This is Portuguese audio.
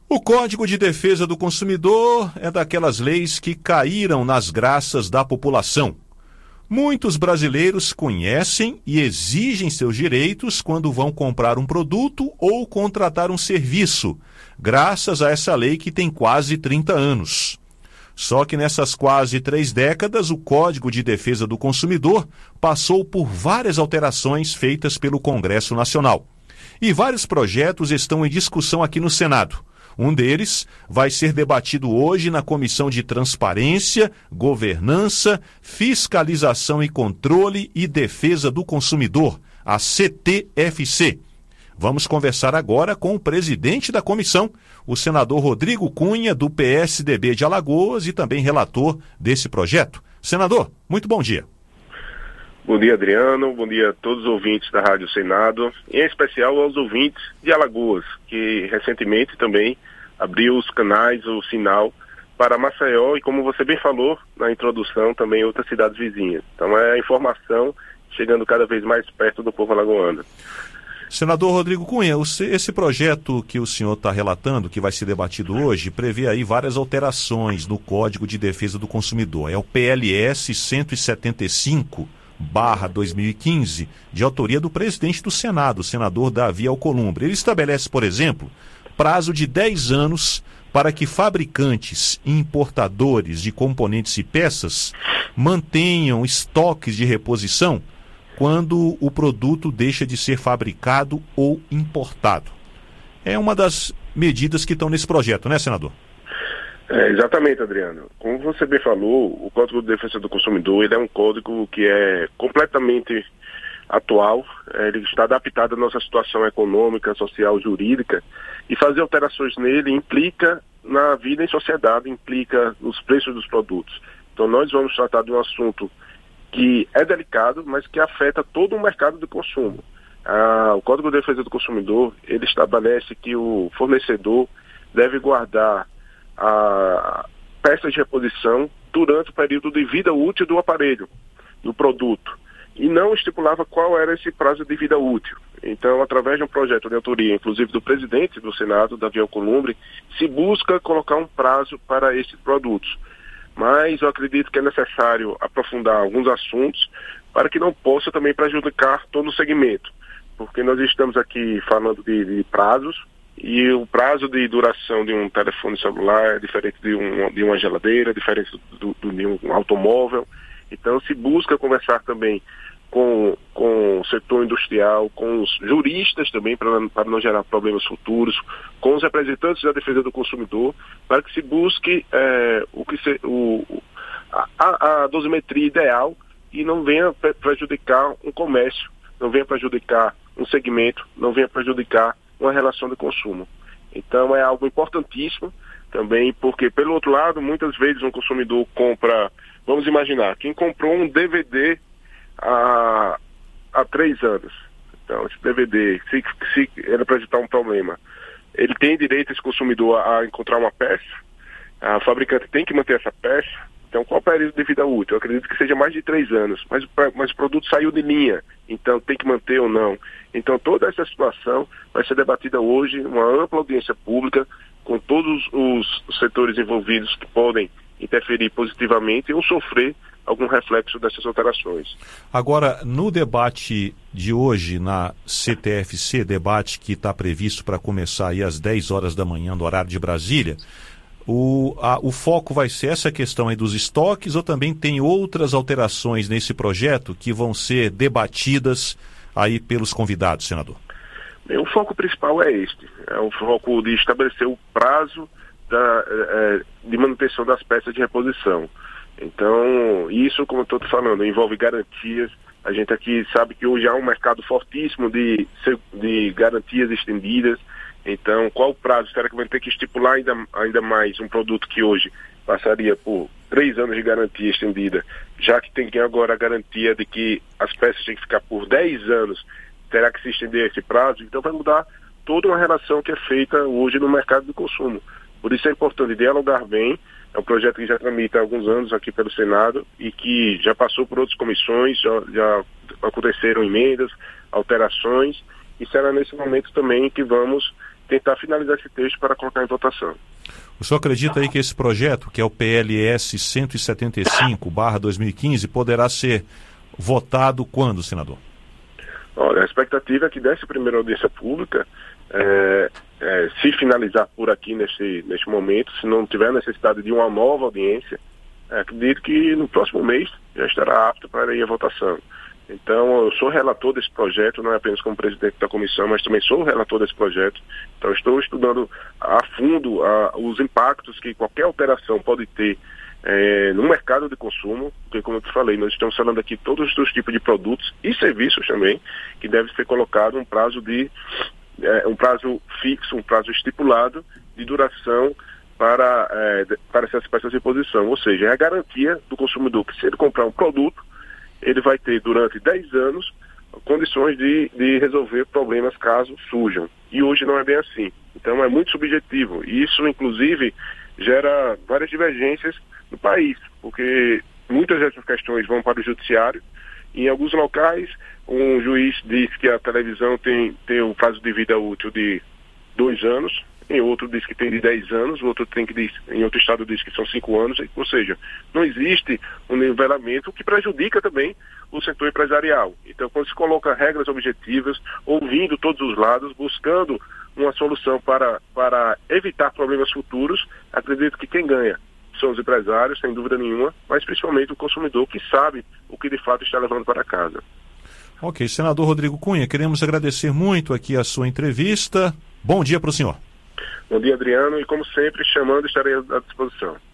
O Código de Defesa do Consumidor é daquelas leis que caíram nas graças da população. Muitos brasileiros conhecem e exigem seus direitos quando vão comprar um produto ou contratar um serviço, graças a essa lei que tem quase 30 anos. Só que nessas quase 3 décadas, o Código de Defesa do Consumidor passou por várias alterações feitas pelo Congresso Nacional. E vários projetos estão em discussão aqui no Senado. Um deles vai ser debatido hoje na Comissão de Transparência, Governança, Fiscalização e Controle e Defesa do Consumidor, a CTFC. Vamos conversar agora com o presidente da comissão, o senador Rodrigo Cunha, do PSDB de Alagoas e também relator desse projeto. Senador, muito bom dia. Bom dia, Adriano. Bom dia a todos os ouvintes da Rádio Senado, em especial aos ouvintes de Alagoas, que recentemente também abriu os canais, o sinal para Maceió e, como você bem falou na introdução, também outras cidades vizinhas. Então é a informação chegando cada vez mais perto do povo alagoano. Senador Rodrigo Cunha, esse projeto que o senhor está relatando, que vai ser debatido hoje, prevê aí várias alterações no Código de Defesa do Consumidor. É o PLS 175/2015, de autoria do presidente do Senado, o senador Davi Alcolumbre. Ele estabelece, por exemplo, prazo de 10 anos para que fabricantes e importadores de componentes e peças mantenham estoques de reposição quando o produto deixa de ser fabricado ou importado. É uma das medidas que estão nesse projeto, né, senador? Exatamente, Adriano. Como você bem falou, o Código de Defesa do Consumidor ele é um código que é completamente atual, ele está adaptado à nossa situação econômica, social, jurídica, e fazer alterações nele implica na vida em sociedade, implica nos preços dos produtos. Então nós vamos tratar de um assunto que é delicado, mas que afeta todo o mercado de consumo. O Código de Defesa do Consumidor, ele estabelece que o fornecedor deve guardar a peças de reposição durante o período de vida útil do aparelho, do produto, e não estipulava qual era esse prazo de vida útil. Então, através de um projeto de autoria, inclusive do presidente do Senado, Davi Alcolumbre, se busca colocar um prazo para esses produtos. Mas eu acredito que é necessário aprofundar alguns assuntos para que não possa também prejudicar todo o segmento, porque nós estamos aqui falando de prazos, e o prazo de duração de um telefone celular é diferente de uma geladeira, diferente de um automóvel. Então se busca conversar também com o setor industrial, com os juristas também, para não gerar problemas futuros, com os representantes da defesa do consumidor, para que se busque a dosimetria ideal e não venha prejudicar um comércio, não venha prejudicar um segmento, não venha prejudicar uma relação de consumo. Então é algo importantíssimo também, porque pelo outro lado, muitas vezes um consumidor compra, vamos imaginar, quem comprou um DVD há 3 anos. Então, esse DVD, se ele apresentar um problema, ele tem direito, esse consumidor, a encontrar uma peça, a fabricante tem que manter essa peça. Então, qual é o período de vida útil? Eu acredito que seja mais de 3 anos, mas o produto saiu de linha, então tem que manter ou não. Então, toda essa situação vai ser debatida hoje, uma ampla audiência pública, com todos os setores envolvidos que podem interferir positivamente ou sofrer algum reflexo dessas alterações. Agora, no debate de hoje na CTFC, debate que está previsto para começar aí às 10 horas da manhã no horário de Brasília, o foco vai ser essa questão aí dos estoques, ou também tem outras alterações nesse projeto que vão ser debatidas aí pelos convidados, senador? O foco principal é este, é o foco de estabelecer o prazo de manutenção das peças de reposição. Então, isso, como eu estou falando, envolve garantias. A gente aqui sabe que hoje há um mercado fortíssimo de garantias estendidas. Então, qual o prazo? Será que vai ter que estipular ainda mais um produto que hoje passaria por 3 anos de garantia estendida, já que tem agora a garantia de que as peças têm que ficar por 10 anos, terá que se estender esse prazo? Então vai mudar toda uma relação que é feita hoje no mercado de consumo. Por isso é importante dialogar bem. É um projeto que já tramita há alguns anos aqui pelo Senado e que já passou por outras comissões, já aconteceram emendas, alterações, e será nesse momento também que vamos tentar finalizar esse texto para colocar em votação. O senhor acredita aí que esse projeto, que é o PLS 175/2015, poderá ser votado quando, senador? Olha, a expectativa é que dessa primeira audiência pública, se finalizar por aqui neste momento, se não tiver necessidade de uma nova audiência, acredito que no próximo mês já estará apto para ir à votação. Então, eu sou relator desse projeto, não é apenas como presidente da comissão, mas também sou relator desse projeto. Então, estou estudando a fundo os impactos que qualquer alteração pode ter no mercado de consumo, porque, como eu te falei, nós estamos falando aqui de todos os tipos de produtos e serviços também, que deve ser colocado um prazo fixo, um prazo estipulado de duração para essa imposição. Ou seja, é a garantia do consumidor que, se ele comprar um produto, ele vai ter durante 10 anos condições de resolver problemas caso surjam. E hoje não é bem assim. Então é muito subjetivo. E isso, inclusive, gera várias divergências no país, porque muitas dessas questões vão para o judiciário. Em alguns locais, um juiz diz que a televisão tem um prazo de vida útil de 2 anos, em outro diz que tem de 10 anos, em outro estado diz que são 5 anos, ou seja, não existe um nivelamento que prejudica também o setor empresarial. Então, quando se coloca regras objetivas, ouvindo todos os lados, buscando uma solução para evitar problemas futuros, acredito que quem ganha são os empresários, sem dúvida nenhuma, mas principalmente o consumidor, que sabe o que de fato está levando para casa. Ok, senador Rodrigo Cunha, queremos agradecer muito aqui a sua entrevista. Bom dia para o senhor. Bom dia, Adriano, e como sempre, estarei à disposição.